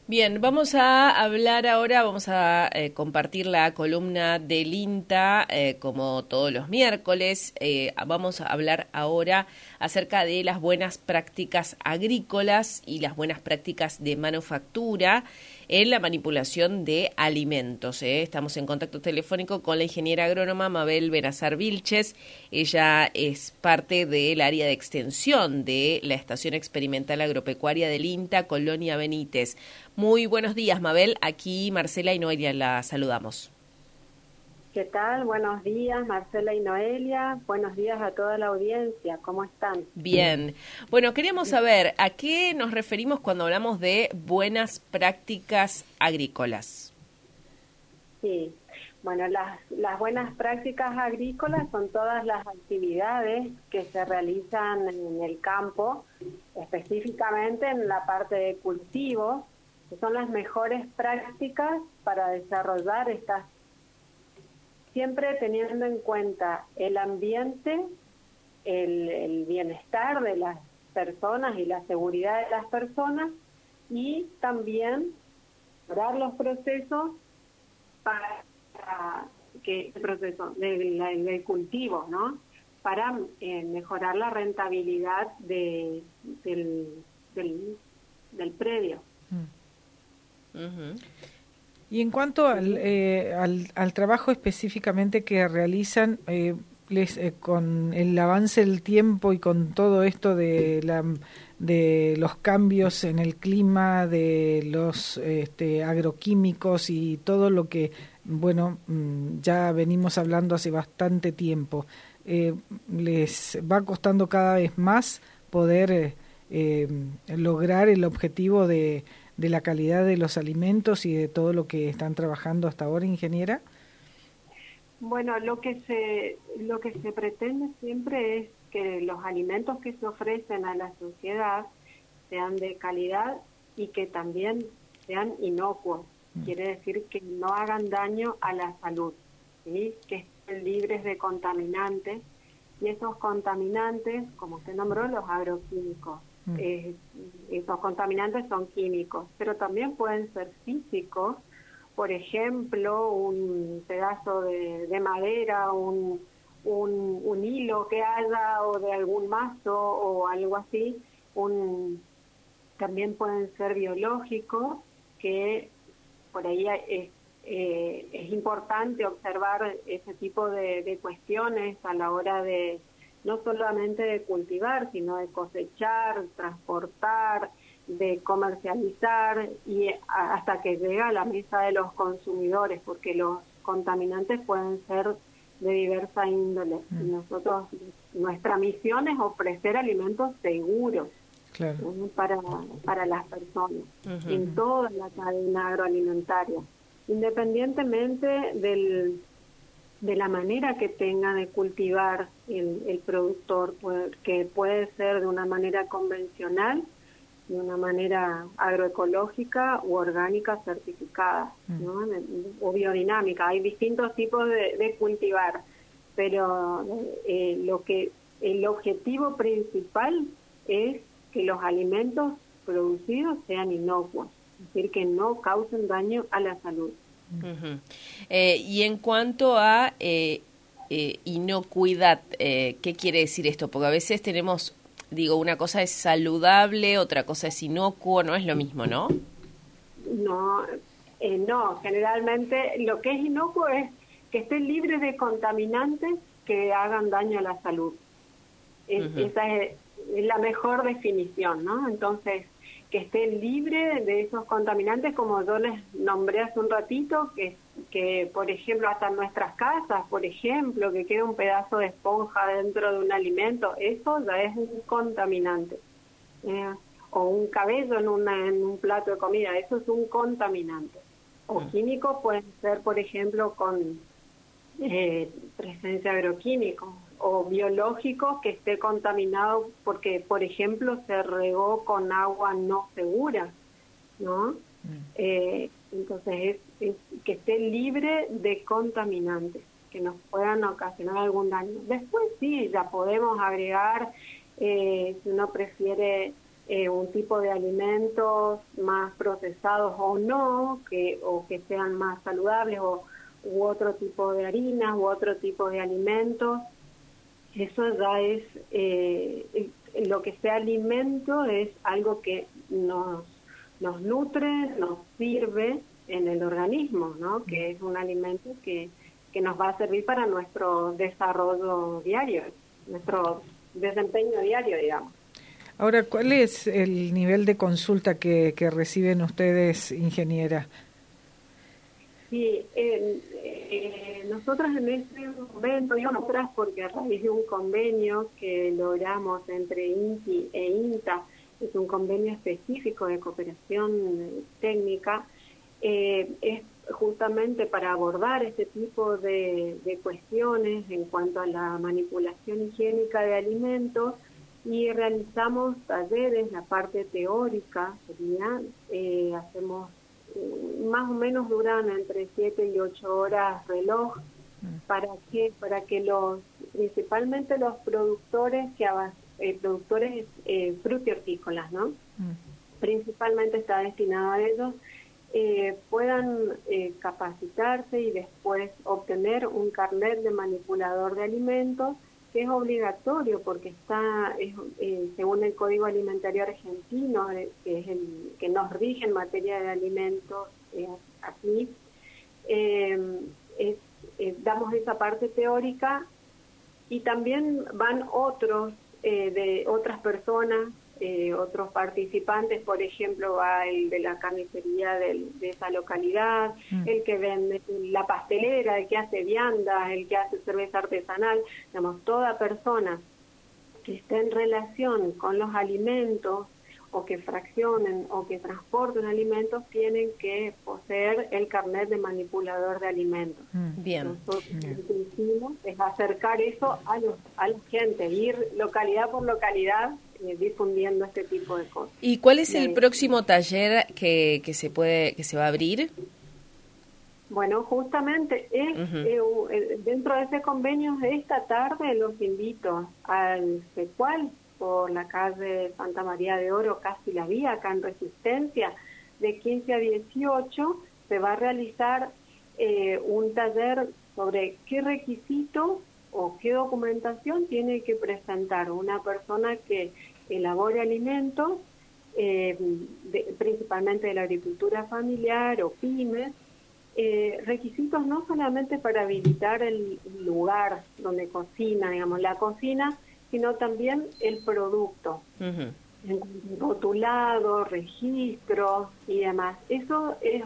Bien, vamos a hablar ahora, vamos a compartir la columna del INTA como todos los miércoles. Vamos a hablar ahora acerca de las buenas prácticas agrícolas y las buenas prácticas de manufactura en la manipulación de alimentos. Estamos en contacto telefónico con la ingeniera agrónoma Mabel Benazar Vilches. Ella es parte del área de extensión de la Estación Experimental Agropecuaria del INTA, Colonia Benítez. Muy buenos días, Mabel. Aquí Marcela y Noelia la saludamos. ¿Qué tal? Buenos días, Marcela y Noelia. Buenos días a toda la audiencia. ¿Cómo están? Bien. Bueno, queríamos saber a qué nos referimos cuando hablamos de buenas prácticas agrícolas. Sí. Bueno, las buenas prácticas agrícolas son todas las actividades que se realizan en el campo, específicamente en la parte de cultivo, que son las mejores prácticas para desarrollar estas, siempre teniendo en cuenta el ambiente, el bienestar de las personas y la seguridad de las personas, y también mejorar los procesos para que el proceso del cultivo, ¿no? Para mejorar la rentabilidad del predio. Uh-huh. Y en cuanto al trabajo específicamente que realizan, con el avance del tiempo y con todo esto de los cambios en el clima, de los agroquímicos y todo lo que, bueno, ya venimos hablando hace bastante tiempo, les va costando cada vez más poder lograr el objetivo de la calidad de los alimentos y de todo lo que están trabajando hasta ahora, ingeniera? Bueno, lo que se pretende siempre es que los alimentos que se ofrecen a la sociedad sean de calidad y que también sean inocuos. Quiere decir que no hagan daño a la salud, ¿sí? Que estén libres de contaminantes, y esos contaminantes, como usted nombró, los agroquímicos. Esos contaminantes son químicos, pero también pueden ser físicos. Por ejemplo, un pedazo de madera, un hilo que haya, o de algún mazo o algo así. También pueden ser biológicos, que por ahí es importante observar ese tipo de cuestiones a la hora de no solamente de cultivar, sino de cosechar, transportar, de comercializar, y hasta que llega a la mesa de los consumidores, porque los contaminantes pueden ser de diversa índole. Y nosotros, nuestra misión es ofrecer alimentos seguros, claro, para las personas, en toda la cadena agroalimentaria, independientemente de la manera que tenga de cultivar el productor, que puede ser de una manera convencional, de una manera agroecológica u orgánica certificada, ¿no? O biodinámica. Hay distintos tipos de cultivar, pero el objetivo principal es que los alimentos producidos sean inocuos, es decir, que no causen daño a la salud. Uh-huh. Y en cuanto a inocuidad, ¿qué quiere decir esto? Porque a veces tenemos, una cosa es saludable, otra cosa es inocuo, no es lo mismo, ¿no? No, generalmente lo que es inocuo es que estén libres de contaminantes que hagan daño a la salud. Esa es la mejor definición, ¿no? Entonces, que esté libre de esos contaminantes, como yo les nombré hace un ratito, que por ejemplo, hasta en nuestras casas, por ejemplo, que quede un pedazo de esponja dentro de un alimento, eso ya es un contaminante. O un cabello en un plato de comida, eso es un contaminante. O químicos pueden ser, por ejemplo, con presencia agroquímica, o biológico que esté contaminado porque, por ejemplo, se regó con agua no segura, ¿no? Entonces es que esté libre de contaminantes que nos puedan ocasionar algún daño. Después sí, ya podemos agregar, si uno prefiere un tipo de alimentos más procesados o no, o que sean más saludables, u otro tipo de harinas, u otro tipo de alimentos. Eso ya es, lo que sea alimento es algo que nos nutre, nos sirve en el organismo, ¿no? Que es un alimento que nos va a servir para nuestro desarrollo diario, nuestro desempeño diario, digamos. Ahora, ¿cuál es el nivel de consulta que reciben ustedes, ingeniera? Sí, nosotros en este momento, yo nosotras porque a raíz de un convenio que logramos entre INTI e INTA, es un convenio específico de cooperación técnica, es justamente para abordar este tipo de cuestiones en cuanto a la manipulación higiénica de alimentos, y realizamos talleres, la parte teórica sería, hacemos más o menos duran entre 7 y 8 horas reloj. ¿Para qué? Para que principalmente los productores frutihortícolas, ¿no? Principalmente está destinado a ellos, puedan capacitarse y después obtener un carnet de manipulador de alimentos, que es obligatorio porque está, según el Código Alimentario Argentino, que es el que nos rige en materia de alimentos aquí, damos esa parte teórica, y también van otros de otras personas, otros participantes. Por ejemplo, va el de la carnicería de esa localidad, el que vende, la pastelera, el que hace viandas, el que hace cerveza artesanal. Digamos, toda persona que esté en relación con los alimentos, o que fraccionen o que transporten alimentos, tienen que poseer el carnet de manipulador de alimentos. Bien. Nosotros lo que hicimos es acercar eso a la gente, ir localidad por localidad difundiendo este tipo de cosas. ¿Y cuál es el próximo taller que se va a abrir? Bueno, justamente dentro de ese convenio, esta tarde los invito al CECUAL, por la calle Santa María de Oro, casi la vía, acá en Resistencia, de 15 a 18, se va a realizar un taller sobre qué requisitos o qué documentación tiene que presentar una persona que elabore alimentos, principalmente de la agricultura familiar o pymes, requisitos no solamente para habilitar el lugar donde cocina, digamos, la cocina, sino también el producto, rotulado, registro y demás. Esa es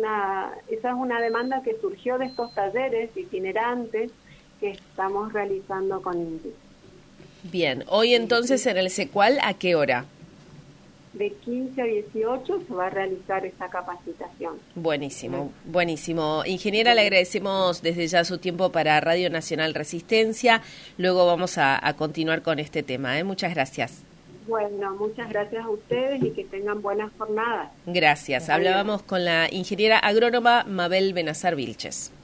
una demanda que surgió de estos talleres itinerantes que estamos realizando con INTI. Bien, hoy entonces en el CECUAL, ¿a qué hora? De 15 a 18 se va a realizar esa capacitación. Buenísimo, buenísimo. Ingeniera, le agradecemos desde ya su tiempo para Radio Nacional Resistencia. Luego vamos a continuar con este tema. Muchas gracias. Bueno, muchas gracias a ustedes y que tengan buenas jornadas. Gracias. Hablábamos con la ingeniera agrónoma Mabel Benazar Vilches.